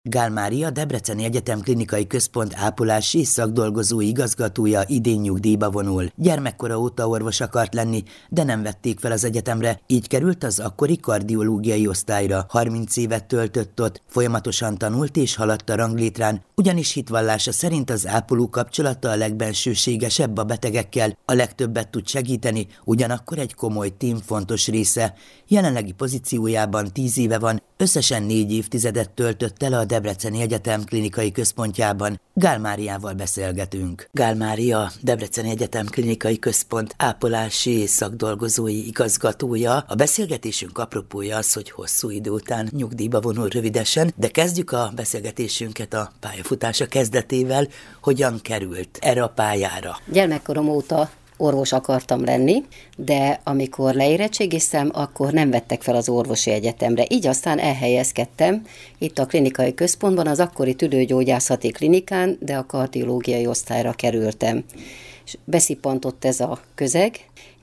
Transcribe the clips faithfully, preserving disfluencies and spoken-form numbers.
Gál Mária, Debreceni Egyetem Klinikai Központ ápolási szakdolgozói igazgatója idén nyugdíjba vonul. Gyermekkora óta orvos akart lenni, de nem vették fel az egyetemre, így került az akkori kardiológiai osztályra. harminc évet töltött ott, folyamatosan tanult és haladt a ranglétrán, ugyanis hitvallása szerint az ápoló kapcsolata a legbensőségesebb a betegekkel, a legtöbbet tud segíteni, ugyanakkor egy komoly tím fontos része. Jelenlegi pozíciójában tíz éve van, összesen négy évtizedet töltött el a Debreceni Egyetem Klinikai Központjában. Gál Máriával beszélgetünk. Gál Mária, Debreceni Egyetem Klinikai Központ ápolási szakdolgozói igazgatója. A beszélgetésünk apropója az, hogy hosszú idő után nyugdíjba vonul rövidesen, de kezdjük a beszélgetésünket a pályafutása kezdetével. Hogyan került erre a pályára? Gyermekkorom óta orvos akartam lenni, de amikor leérettségiztem, akkor nem vettek fel az orvosi egyetemre. Így aztán elhelyezkedtem itt a klinikai központban, az akkori tüdőgyógyászati klinikán, de a kardiológiai osztályra kerültem. És beszippantott ez a közeg,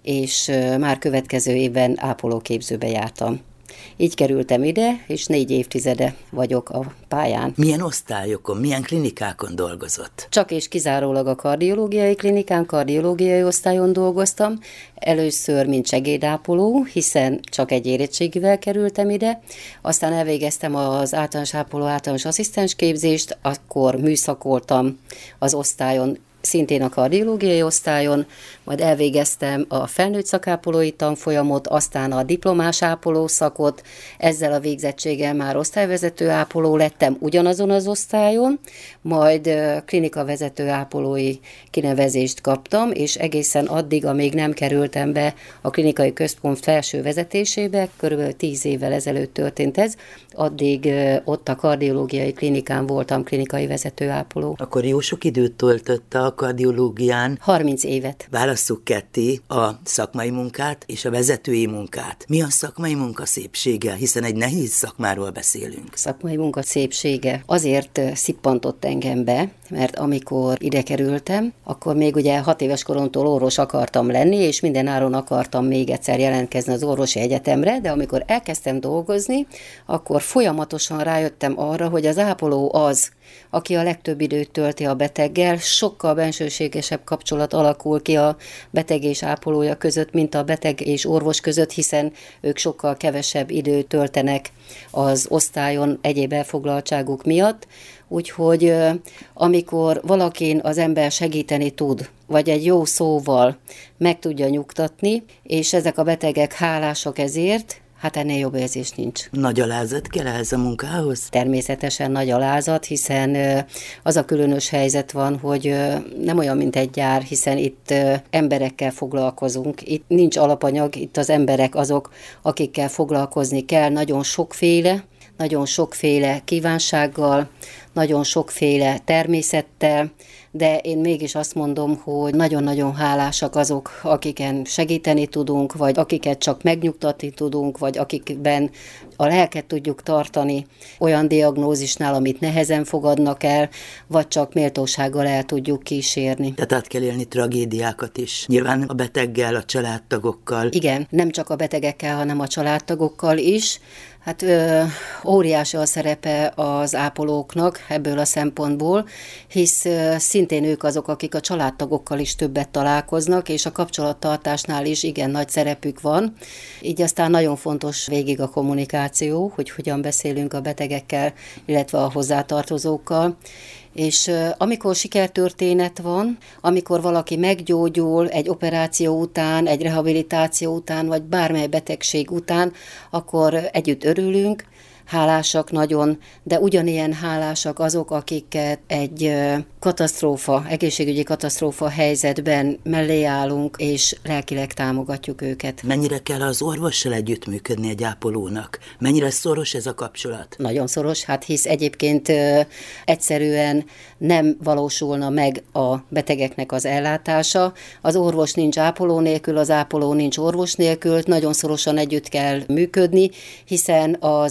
és már következő évben ápolóképzőbe jártam. Így kerültem ide, és négy évtizede vagyok a pályán. Milyen osztályokon, milyen klinikákon dolgozott? Csak és kizárólag a kardiológiai klinikán, kardiológiai osztályon dolgoztam. Először, mint segédápoló, hiszen csak egy érettségivel kerültem ide. Aztán elvégeztem az általános ápoló, általános asszisztens képzést, akkor műszakoltam az osztályon, szintén a kardiológiai osztályon, majd elvégeztem a felnőtt szakápolói tanfolyamot, aztán a diplomás ápolószakot, ezzel a végzettséggel már osztályvezető ápoló lettem ugyanazon az osztályon, majd klinikavezető ápolói kinevezést kaptam, és egészen addig, amíg nem kerültem be a klinikai központ felső vezetésébe, körülbelül tíz évvel ezelőtt történt ez, addig ott a kardiológiai klinikán voltam klinikai vezető ápoló. Akkor jó sok időt töltött a kardiológián. harminc évet. Válasszuk ketté a szakmai munkát és a vezetői munkát. Mi a szakmai munka szépsége, hiszen egy nehéz szakmáról beszélünk. Szakmai munka szépsége azért szippantott engem be, mert amikor ide kerültem, akkor még ugye hat éves koromtól orvos akartam lenni, és minden áron akartam még egyszer jelentkezni az orvosi egyetemre, de amikor elkezdtem dolgozni, akkor folyamatosan rájöttem arra, hogy az ápoló az, aki a legtöbb időt tölti a beteggel, sokkal bensőségesebb kapcsolat alakul ki a beteg és ápolója között, mint a beteg és orvos között, hiszen ők sokkal kevesebb időt töltenek az osztályon egyéb elfoglaltságuk miatt. Úgyhogy amikor valakin az ember segíteni tud, vagy egy jó szóval meg tudja nyugtatni, és ezek a betegek hálásak ezért, hát ennél jobb érzés nincs. Nagy alázat kell ehhez a munkához? Természetesen nagy alázat, hiszen az a különös helyzet van, hogy nem olyan, mint egy gyár, hiszen itt emberekkel foglalkozunk. Itt nincs alapanyag, itt az emberek azok, akikkel foglalkozni kell, nagyon sokféle, nagyon sokféle kívánsággal, nagyon sokféle természettel, de én mégis azt mondom, hogy nagyon-nagyon hálásak azok, akiken segíteni tudunk, vagy akiket csak megnyugtatni tudunk, vagy akikben a lelket tudjuk tartani olyan diagnózisnál, amit nehezen fogadnak el, vagy csak méltósággal el tudjuk kísérni. Tehát át kell élni tragédiákat is. Nyilván a beteggel, a családtagokkal. Igen, nem csak a betegekkel, hanem a családtagokkal is. Hát ö, óriási a szerepe az ápolóknak ebből a szempontból, hisz ö, szintén ők azok, akik a családtagokkal is többet találkoznak, és a kapcsolattartásnál is igen nagy szerepük van. Így aztán nagyon fontos végig a kommunikáció, hogy hogyan beszélünk a betegekkel, illetve a hozzátartozókkal. És amikor sikertörténet van, amikor valaki meggyógyul egy operáció után, egy rehabilitáció után, vagy bármely betegség után, akkor együtt örülünk, hálásak nagyon, de ugyanilyen hálásak azok, akiket egy katasztrófa, egészségügyi katasztrófa helyzetben mellé állunk, és lelkileg támogatjuk őket. Mennyire kell az orvossal együttműködni egy ápolónak? Mennyire szoros ez a kapcsolat? Nagyon szoros, hát hisz egyébként ö, egyszerűen nem valósulna meg a betegeknek az ellátása. Az orvos nincs ápoló nélkül, az ápoló nincs orvos nélkül, nagyon szorosan együtt kell működni, hiszen az orvos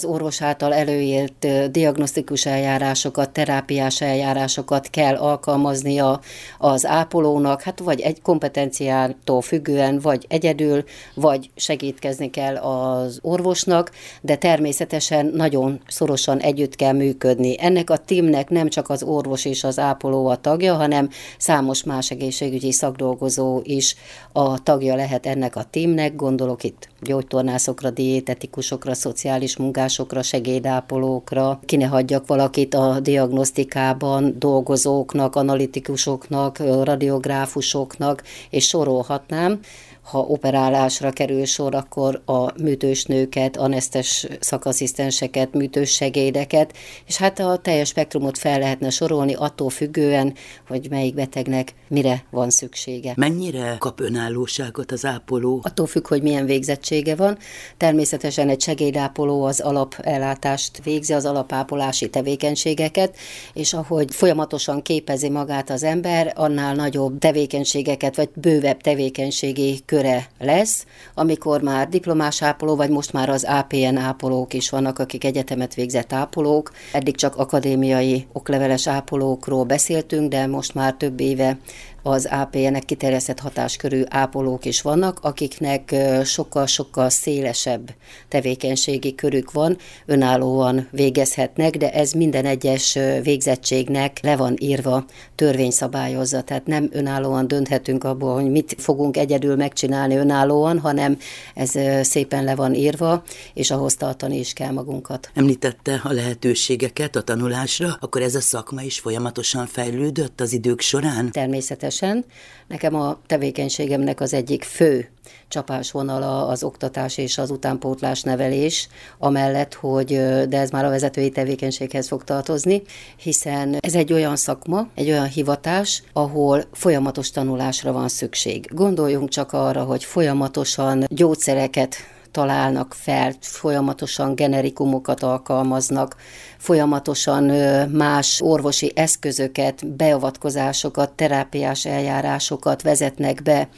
által előírt diagnosztikus eljárásokat, terápiás eljárásokat kell alkalmaznia az ápolónak, hát vagy egy kompetenciától függően, vagy egyedül, vagy segítkezni kell az orvosnak, de természetesen nagyon szorosan együtt kell működni. Ennek a teamnek nem csak az orvos és az ápoló a tagja, hanem számos más egészségügyi szakdolgozó is a tagja lehet ennek a teamnek, gondolok itt gyógytornászokra, diétetikusokra, szociális munkásokra, segédápolókra, ki ne hagyjak valakit a diagnosztikában dolgozóknak, analitikusoknak, radiográfusoknak, és sorolhatnám. Ha operálásra kerül sor, akkor a műtős nőket, anesztes szakasszisztenseket, műtős segédeket, és hát a teljes spektrumot fel lehetne sorolni attól függően, hogy melyik betegnek mire van szüksége. Mennyire kap önállóságot az ápoló? Attól függ, hogy milyen végzettsége van. Természetesen egy segédápoló az alapellátást végzi, az alapápolási tevékenységeket, és ahogy folyamatosan képezi magát az ember, annál nagyobb tevékenységeket, vagy bővebb tevékenységi köre lesz, amikor már diplomás ápoló, vagy most már az á pé en ápolók is vannak, akik egyetemet végzett ápolók. Eddig csak akadémiai okleveles ápolókról beszéltünk, de most már több éve az á pé en-nek kiterjesztett hatáskörű ápolók is vannak, akiknek sokkal-sokkal szélesebb tevékenységi körük van, önállóan végezhetnek, de ez minden egyes végzettségnek le van írva, törvény szabályozza, tehát nem önállóan dönthetünk abból, hogy mit fogunk egyedül megcsinálni önállóan, hanem ez szépen le van írva, és ahhoz tartani is kell magunkat. Említette a lehetőségeket a tanulásra, akkor ez a szakma is folyamatosan fejlődött az idők során? Természetesen. Nekem a tevékenységemnek az egyik fő csapásvonala az oktatás és az utánpótlás nevelés, amellett, hogy, de ez már a vezetői tevékenységhez fog tartozni, hiszen ez egy olyan szakma, egy olyan hivatás, ahol folyamatos tanulásra van szükség. Gondoljunk csak arra, hogy folyamatosan gyógyszereket találnak fel, folyamatosan generikumokat alkalmaznak, folyamatosan más orvosi eszközöket, beavatkozásokat, terápiás eljárásokat vezetnek be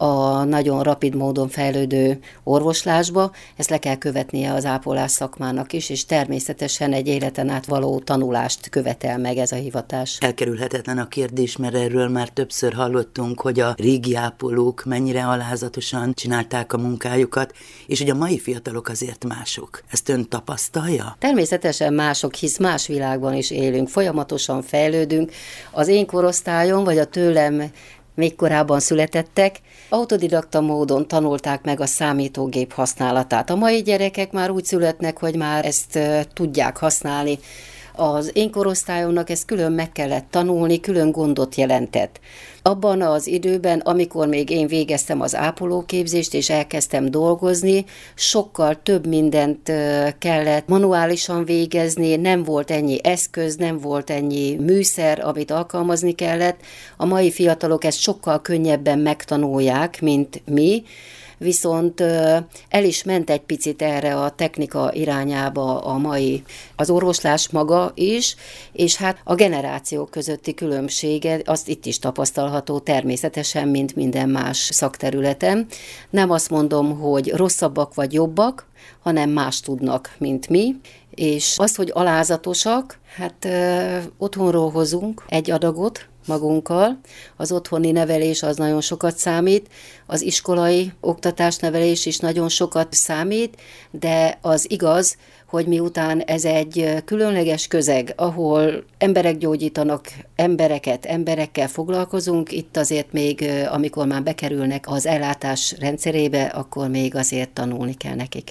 a nagyon rapid módon fejlődő orvoslásba. Ezt le kell követnie az ápolás szakmának is, és természetesen egy életen át való tanulást követel meg ez a hivatás. Elkerülhetetlen a kérdés, mert erről már többször hallottunk, hogy a régi ápolók mennyire alázatosan csinálták a munkájukat, és hogy a mai fiatalok azért mások. Ezt ön tapasztalja? Természetesen mások, hisz más világban is élünk, folyamatosan fejlődünk. Az én korosztályom, vagy a tőlem még korábban születettek, autodidakta módon tanulták meg a számítógép használatát. A mai gyerekek már úgy születnek, hogy már ezt uh, tudják használni. Az én korosztályomnak ezt külön meg kellett tanulni, külön gondot jelentett. Abban az időben, amikor még én végeztem az ápolóképzést, és elkezdtem dolgozni, sokkal több mindent kellett manuálisan végezni, nem volt ennyi eszköz, nem volt ennyi műszer, amit alkalmazni kellett. A mai fiatalok ezt sokkal könnyebben megtanulják, mint mi, viszont el is ment egy picit erre a technika irányába a mai, az orvoslás maga is, és hát a generációk közötti különbsége, azt itt is tapasztalható természetesen, mint minden más szakterületen. Nem azt mondom, hogy rosszabbak vagy jobbak, hanem más tudnak, mint mi, és az, hogy alázatosak, hát ö, otthonról hozunk egy adagot magunkkal, az otthoni nevelés az nagyon sokat számít, az iskolai oktatásnevelés is nagyon sokat számít, de az igaz, hogy miután ez egy különleges közeg, ahol emberek gyógyítanak embereket, emberekkel foglalkozunk, itt azért még, amikor már bekerülnek az ellátás rendszerébe, akkor még azért tanulni kell nekik.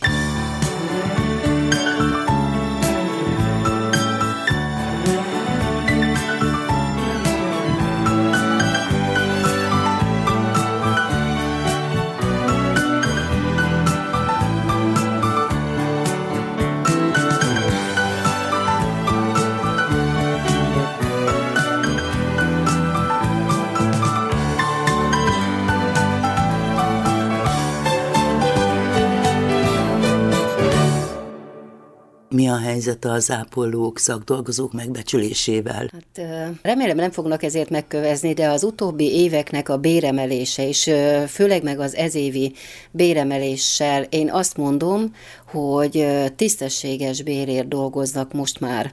helyzet az ápolók, szakdolgozók megbecsülésével? Hát remélem nem fognak ezért megkövezni, de az utóbbi éveknek a béremelése, és főleg meg az ezévi béremeléssel én azt mondom, hogy tisztességes bérért dolgoznak most már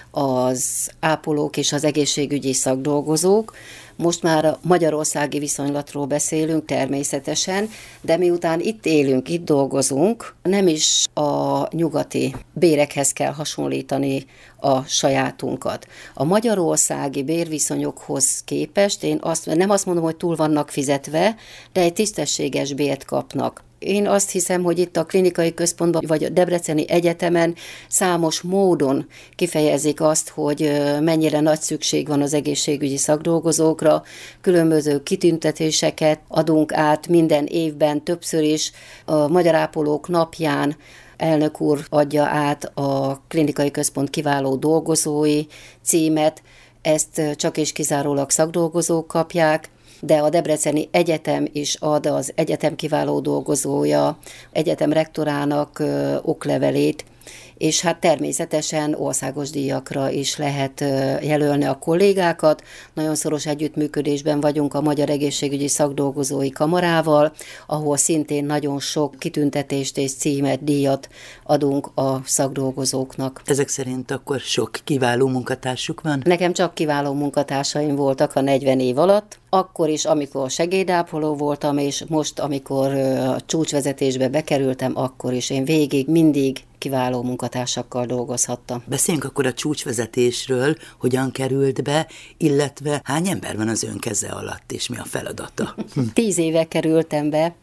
az ápolók és az egészségügyi szakdolgozók. Most már a magyarországi viszonylatról beszélünk természetesen, de miután itt élünk, itt dolgozunk, nem is a nyugati bérekhez kell hasonlítani a sajátunkat. A magyarországi bérviszonyokhoz képest én azt, nem azt mondom, hogy túl vannak fizetve, de egy tisztességes bért kapnak. Én azt hiszem, hogy itt a klinikai központban, vagy a Debreceni Egyetemen számos módon kifejezik azt, hogy mennyire nagy szükség van az egészségügyi szakdolgozókra. Különböző kitüntetéseket adunk át minden évben, többször is a Magyar Ápolók napján elnök úr adja át a klinikai központ kiváló dolgozói címet, ezt csak és kizárólag szakdolgozók kapják, de a Debreceni Egyetem is ad az egyetem kiváló dolgozója, egyetem rektorának ö, oklevelét, és hát természetesen országos díjakra is lehet jelölni a kollégákat. Nagyon szoros együttműködésben vagyunk a Magyar Egészségügyi Szakdolgozói Kamarával, ahol szintén nagyon sok kitüntetést és címet, díjat adunk a szakdolgozóknak. Ezek szerint akkor sok kiváló munkatársuk van? Nekem csak kiváló munkatársaim voltak a negyven év alatt, akkor is, amikor segédápoló voltam, és most, amikor a csúcsvezetésbe bekerültem, akkor is én végig mindig kiváló munkatársakkal dolgozhattam. Beszéljünk akkor a csúcsvezetésről, hogyan került be, illetve hány ember van az ön keze alatt, és mi a feladata? Tíz éve kerültem be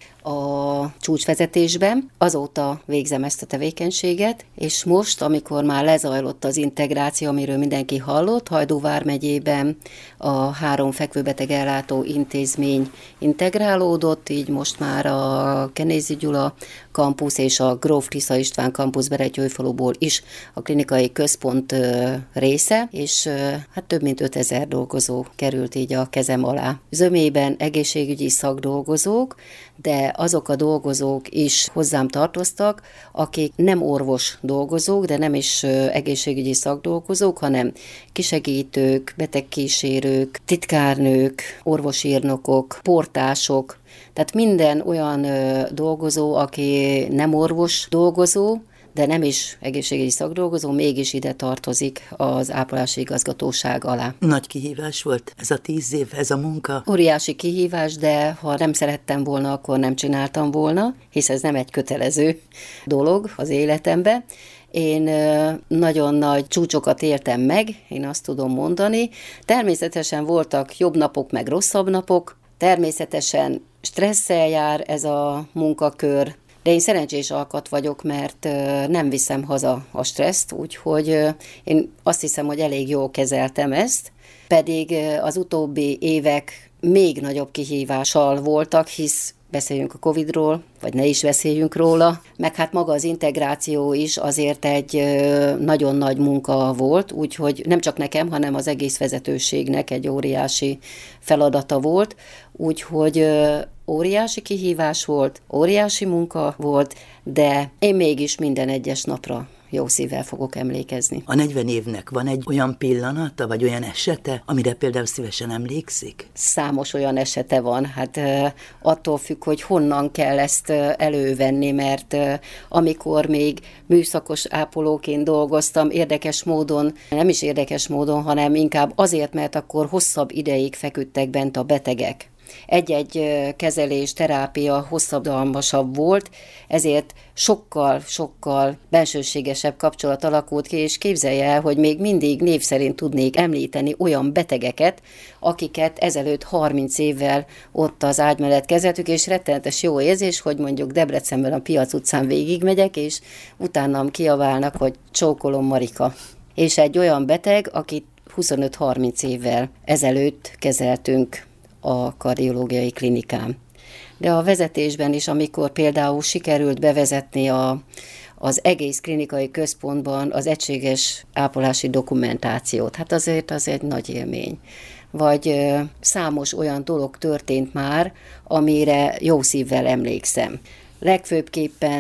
a csúcsvezetésben, azóta végzem ezt a tevékenységet, és most, amikor már lezajlott az integráció, amiről mindenki hallott, Hajdú vármegyében a három fekvőbeteg ellátó intézmény integrálódott, így most már a Kenézi Gyula kampusz és a Gróf Tisza István kampusz Berettyóújfaluból is a klinikai központ része, és hát több mint ötezer dolgozó került így a kezem alá. Zömében egészségügyi szakdolgozók, de azok a dolgozók is hozzám tartoztak, akik nem orvos dolgozók, de nem is egészségügyi szakdolgozók, hanem kisegítők, betegkísérők, titkárnők, orvosírnokok, portások, tehát minden olyan ö, dolgozó, aki nem orvos dolgozó, de nem is egészségügyi szakdolgozó, mégis ide tartozik az ápolási igazgatóság alá. Nagy kihívás volt ez a tíz év, ez a munka? Óriási kihívás, de ha nem szerettem volna, akkor nem csináltam volna, hisz ez nem egy kötelező dolog az életemben. Én nagyon nagy csúcsokat éltem meg, én azt tudom mondani. Természetesen voltak jobb napok, meg rosszabb napok. Természetesen stresszel jár ez a munkakör, de én szerencsés alkat vagyok, mert nem viszem haza a stresszt, úgyhogy én azt hiszem, hogy elég jól kezeltem ezt, pedig az utóbbi évek még nagyobb kihívással voltak, hisz beszéljünk a Covidról, vagy ne is beszéljünk róla, meg hát maga az integráció is azért egy nagyon nagy munka volt, úgyhogy nem csak nekem, hanem az egész vezetőségnek egy óriási feladata volt, úgyhogy óriási kihívás volt, óriási munka volt, de én mégis minden egyes napra jó szívvel fogok emlékezni. A negyven évnek van egy olyan pillanata, vagy olyan esete, amire például szívesen emlékszik? Számos olyan esete van, hát attól függ, hogy honnan kell ezt elővenni, mert amikor még műszakos ápolóként dolgoztam, érdekes módon, nem is érdekes módon, hanem inkább azért, mert akkor hosszabb ideig feküdtek bent a betegek. Egy-egy kezelés, terápia hosszabbdalmasabb volt, ezért sokkal-sokkal bensőségesebb kapcsolat alakult ki, és képzelje el, hogy még mindig név szerint tudnék említeni olyan betegeket, akiket ezelőtt harminc évvel ott az ágy mellett kezeltük, és rettenetes jó érzés, hogy mondjuk Debrecenben a Piac utcán végigmegyek, és utánam kiabálnak, hogy csókolom Marika. És egy olyan beteg, akit huszonöt-harminc évvel ezelőtt kezeltünk a kardiológiai klinikán. De a vezetésben is, amikor például sikerült bevezetni a, az egész klinikai központban az egységes ápolási dokumentációt, hát azért az egy nagy élmény. Vagy ö, számos olyan dolog történt már, amire jó szívvel emlékszem. Legfőbbképpen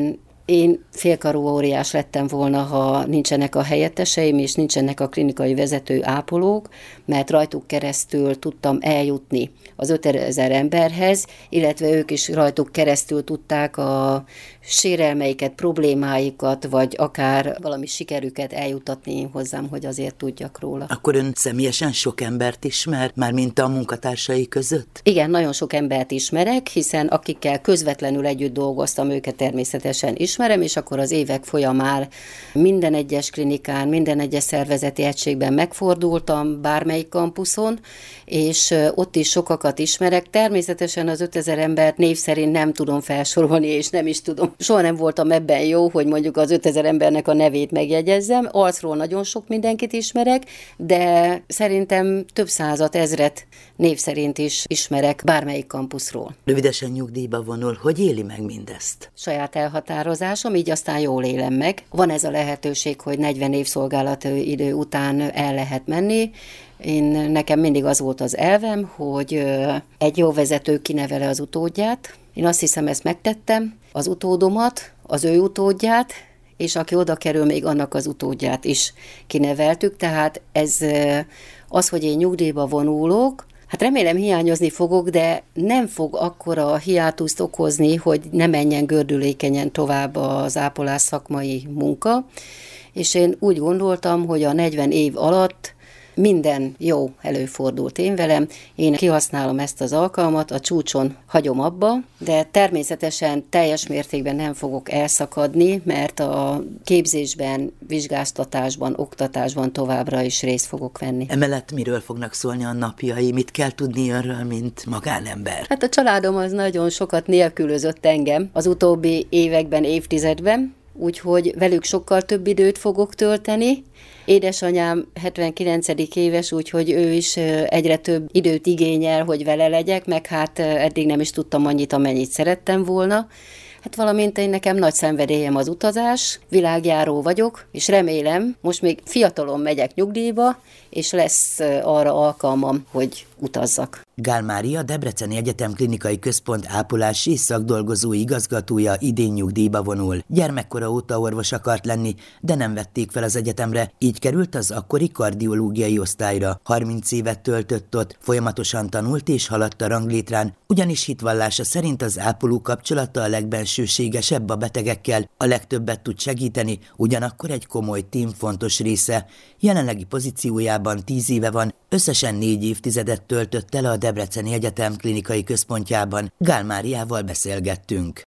Én félkarú óriás lettem volna, ha nincsenek a helyetteseim, és nincsenek a klinikai vezető ápolók, mert rajtuk keresztül tudtam eljutni az ötezer emberhez, illetve ők is rajtuk keresztül tudták a sérelmeiket, problémáikat, vagy akár valami sikerüket eljutatni hozzám, hogy azért tudjak róla. Akkor ön személyesen sok embert ismer, mármint a munkatársai között? Igen, nagyon sok embert ismerek, hiszen akikkel közvetlenül együtt dolgoztam, őket természetesen ismerem, és akkor az évek folyamán minden egyes klinikán, minden egyes szervezeti egységben megfordultam, bármelyik kampuszon, és ott is sokakat ismerek. Természetesen az ötezer embert név szerint nem tudom felsorolni, és nem is tudom. Soha nem voltam ebben jó, hogy mondjuk az ötezer embernek a nevét megjegyezzem. Arcról nagyon sok mindenkit ismerek, de szerintem több százat, ezret név szerint is ismerek bármelyik kampuszról. Rövidesen nyugdíjba vonul, hogy éli meg mindezt? Saját elhatározásom, így aztán jól élem meg. Van ez a lehetőség, hogy negyven év szolgálati idő után el lehet menni. Én, nekem mindig az volt az elvem, hogy egy jó vezető kinevele az utódját. Én azt hiszem, ezt megtettem, az utódomat, az ő utódját, és aki oda kerül, még annak az utódját is kineveltük. Tehát ez az, hogy én nyugdíjba vonulok, hát remélem hiányozni fogok, de nem fog akkora hiátuszt okozni, hogy ne menjen gördülékenyen tovább az ápolás szakmai munka. És én úgy gondoltam, hogy a negyven év alatt minden jó előfordult én velem, én kihasználom ezt az alkalmat, a csúcson hagyom abba, de természetesen teljes mértékben nem fogok elszakadni, mert a képzésben, vizsgáztatásban, oktatásban továbbra is részt fogok venni. Emellett miről fognak szólni a napjai, mit kell tudni önről, mint magánember? Hát a családom az nagyon sokat nélkülözött engem az utóbbi években, évtizedben, úgyhogy velük sokkal több időt fogok tölteni. Édesanyám hetvenkilencedik éves, úgyhogy ő is egyre több időt igényel, hogy vele legyek, meg hát eddig nem is tudtam annyit, amennyit szerettem volna. Hát valamint én nekem nagy szenvedélyem az utazás, világjáró vagyok, és remélem, most még fiatalon megyek nyugdíjba, és lesz arra alkalmam, hogy utazzak. Gál Mária, Debreceni Egyetem Klinikai Központ ápolási szakdolgozói igazgatója idén nyugdíjba vonul. Gyermekkora óta orvos akart lenni, de nem vették fel az egyetemre, így került az akkori kardiológiai osztályra. harminc évet töltött ott, folyamatosan tanult és haladt a ranglétrán, ugyanis hitvallása szerint az ápoló kapcsolata a legbensőségesebb a betegekkel, a legtöbbet tud segíteni, ugyanakkor egy komoly tím fontos része. Jelenlegi pozíciójában tíz éve van, összesen négy évtizedet töltött el a Debreceni Egyetem Klinikai Központjában. Gál Máriával beszélgettünk.